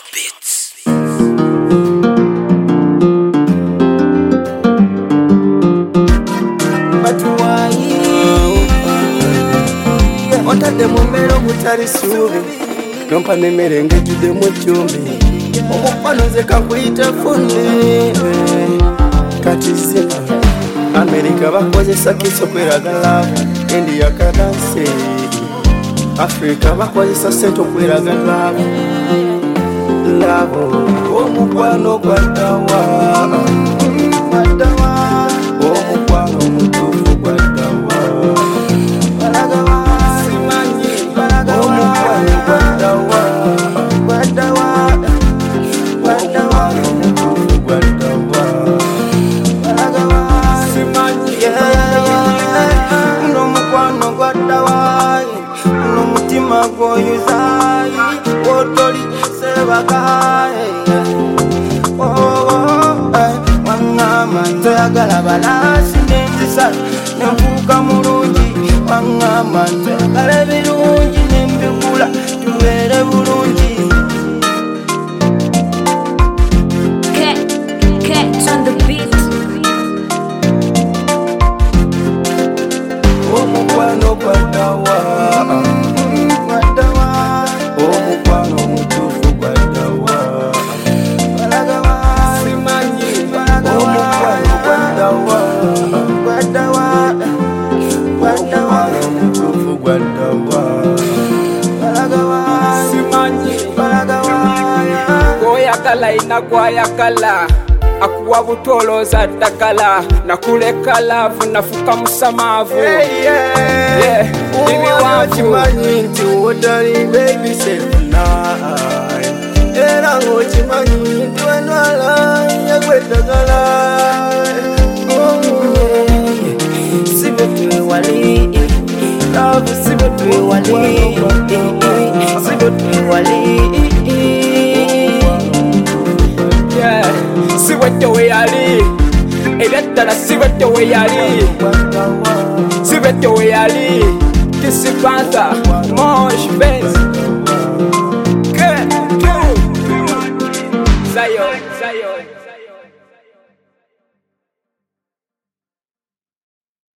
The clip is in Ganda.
beats. Ontadde mu mmeero mutali ssuubi nompa n'emmerenge ejjuddemu ejjumbi omukwano nze kakuyite funne kati zino Amerika bakozesa kiso kweragala India kadanse Afrika bakozesa sente okweragala labo omukwano gwaddawa omukwano omutuufu gwaddawa Goyuzai, Otoli, Sebagai, Wangama, Galabala, Sinetisa, Nembuka Murungi, Wangama, Galavirungi, Nembula, Tuere Burungi. Catch on the beat. Omukwano gwaddawa omukwano omutuufu gwaddawa simanyi omukwano gwaddawa omukwano omutuufu gwaddawa simanyi gw'oyagala ina gw'ayagala akuwa butoloza ddagala nakuleka laavu nafuka musamaavu okimanyi nti wotali babysefuna era ng'okimanyi nti wenwala yagweddagala sibetwewali laavu sibetwewali sibwedde we yali ebyaddala sibwedde we yali sibwedde we yali Kissy Panther, Mosh Benz